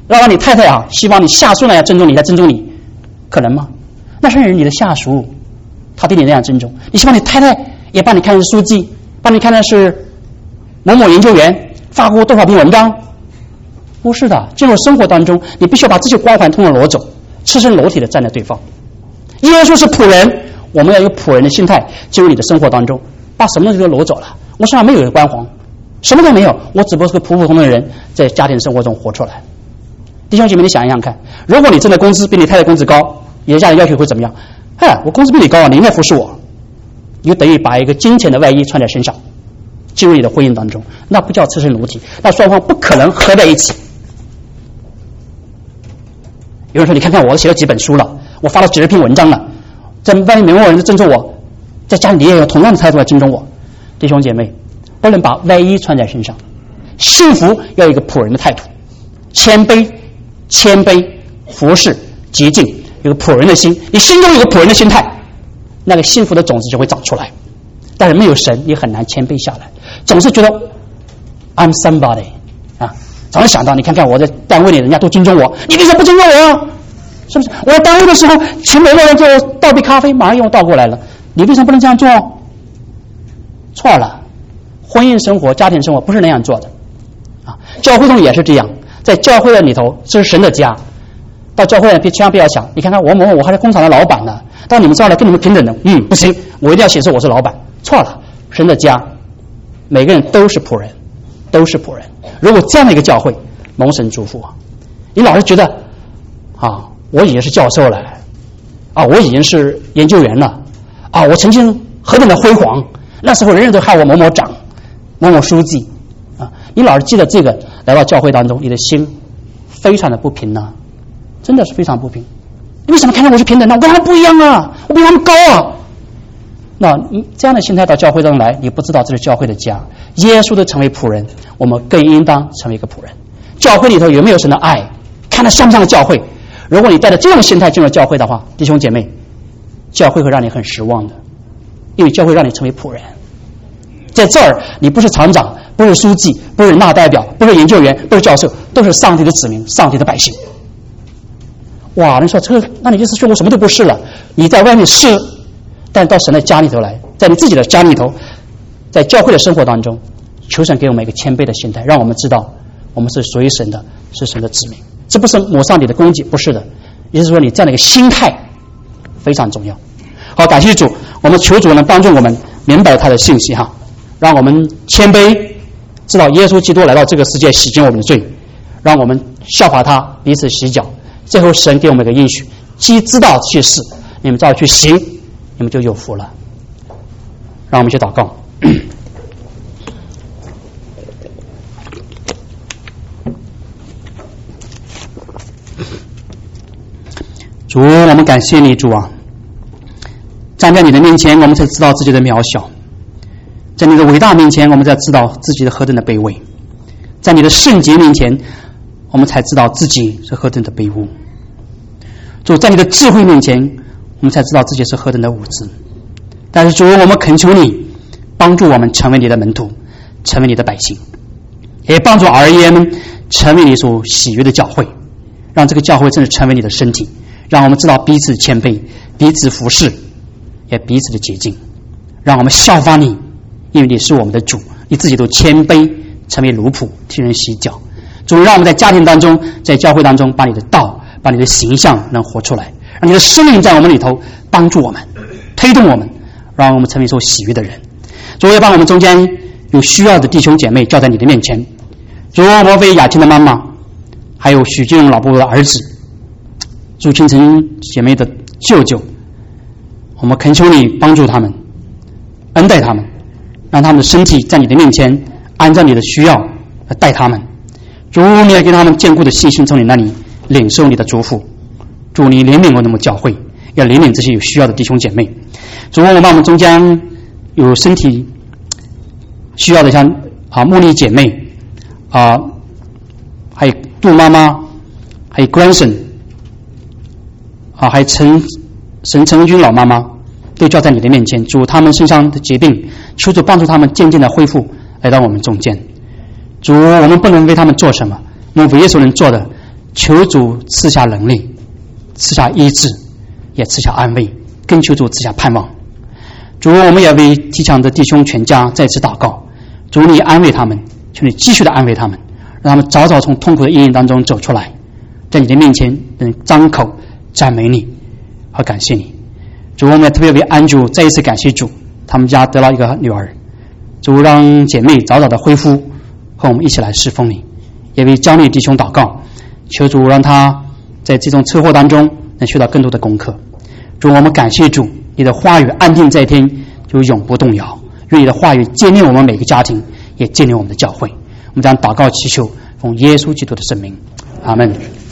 让你太太啊，希望你下属那样尊重你，来尊重你，可能吗？那是你的下属，他对你那样尊重，你希望你太太也把你看成书记，把你看成是某某研究员，发过多少篇文章？不是的，进入生活当中，你必须要把这些光环通通挪走，赤身裸体的站在对方。耶稣是仆人，我们要有仆人的心态进入你的生活当中，把什么东西都挪走了。我身上没有一个光环，什么都没有，我只不过是个普普通通的人，在家庭生活中活出来。弟兄姐妹，你想一想看，如果你挣的工资比你太太工资高，你的家人要求会怎么样？我工资比你高啊，你应该服侍我。你就等于把一个金钱的外衣穿在身上，进入你的婚姻当中，那不叫赤身裸体，那双方不可能合在一起。有人说，你看看我写了几本书了，我发了几十篇文章了，在外面没有人尊重我，在家里也有同样的态度来尊重我。弟兄姐妹，不能把外衣穿在身上，幸福要有一个仆人的态度，谦卑，服侍，洁净，有个仆人的心。你心中有个仆人的心态，那个幸福的种子就会长出来。但是没有神，你很难谦卑下来，总是觉得 I'm somebody 啊，总是想到你看看我在单位里人家都尊重我，你为什么不尊重我啊？是不是？我在单位的时候请每个人就倒杯咖啡，马上又倒过来了，你为什么不能这样做？错了，婚姻生活、家庭生活不是那样做的啊。教会中也是这样，在教会的里头，这是神的家。到教会千万不要想，你看看我某某，我还是工厂的老板呢，到你们这儿来跟你们平等的，不行，我一定要显示我是老板。错了，神的家，每个人都是仆人，都是仆人。如果这样的一个教会，蒙神祝福啊！你老是觉得啊，我已经是教授了，啊，我已经是研究员了，啊，我曾经何等的辉煌，那时候人人都喊我某某长、某某书记，啊，你老是记得这个，来到教会当中，你的心非常的不平呢，真的是非常不平。你为什么看见我是平等呢？我跟他们不一样啊，我比他们高啊。那你这样的心态到教会当中来，你不知道这是教会的家。耶稣都成为仆人，我们更应当成为一个仆人。教会里头有没有神的爱？看他像不像个教会？如果你带着这种心态进入教会的话，弟兄姐妹，教会会让你很失望的，因为教会让你成为仆人。在这儿，你不是厂长，不是书记，不是纳代表，不是研究员，不是教授，都是上帝的子民，上帝的百姓。哇，你说这个，那你意思说我什么都不是了？你在外面是，但到神的家里头来，在你自己的家里头，在教会的生活当中，求神给我们一个谦卑的心态，让我们知道我们是属于神的，是神的子民。这不是抹上你的功绩，不是的，也就是说你这样的一个心态非常重要。好，感谢主，我们求主能帮助我们明白他的信息哈，让我们谦卑，知道耶稣基督来到这个世界洗净我们的罪，让我们效法他，彼此洗脚。最后神给我们一个应许，既知道去事，你们照去行，你们就有福了。让我们去祷告。主，我们感谢你，主啊，站在你的面前，我们才知道自己的渺小；在你的伟大面前，我们才知道自己的何等的卑微；在你的圣洁面前，我们才知道自己是何等的卑污。主，在你的智慧面前，我们才知道自己是何等的无知。但是主，我们恳求你帮助我们成为你的门徒，成为你的百姓，也帮助儿爷们成为你所喜悦的教会，让这个教会真的成为你的身体，让我们知道彼此谦卑，彼此服侍，也彼此的洁净，让我们效法你，因为你是我们的主，你自己都谦卑，成为奴仆，替人洗脚。主，让我们在家庭当中，在教会当中，把你的道，把你的形象能活出来，让你的生命在我们里头帮助我们，推动我们，让我们成为所喜悦的人。主，也把我们中间有需要的弟兄姐妹交在你的面前。主，我们为雅婷的妈妈，还有许金荣老伯伯的儿子，朱清晨姐妹的舅舅，我们恳求你帮助他们，恩待他们，让他们的身体在你的面前按照你的需要来带他们。主，你要给他们坚固的信心，从你那里领受你的祝福。主，你怜悯我们教会，要怜悯这些有需要的弟兄姐妹。主，我们中间有身体需要的，像茉莉姐妹还有杜妈妈，还有 grandson 还有陈军老妈妈，都交在你的面前。主，他们身上的疾病，求主帮助他们渐渐的恢复，来到我们中间。主，我们不能为他们做什么，我们唯一所能做的， 求主赐下能力，赐下医治，也赐下安慰，更求主赐下盼望。主，我们也为提强的弟兄全家再次祷告，主你安慰他们，求你继续的安慰他们，让他们早早从痛苦的阴影当中走出来，在你的面前能张口赞美你和感谢你。主，我们也特别为安主再一次感谢主，他们家得了一个女儿，主让姐妹早早的恢复，和我们一起来侍奉你。也为焦虑弟兄祷告，求主让他在这种车祸当中能学到更多的功课。主，我们感谢主，你的话语安定在天，就永不动摇。愿你的话语建立我们每个家庭，也建立我们的教会。我们将祷告祈求，奉耶稣基督的圣名，阿们。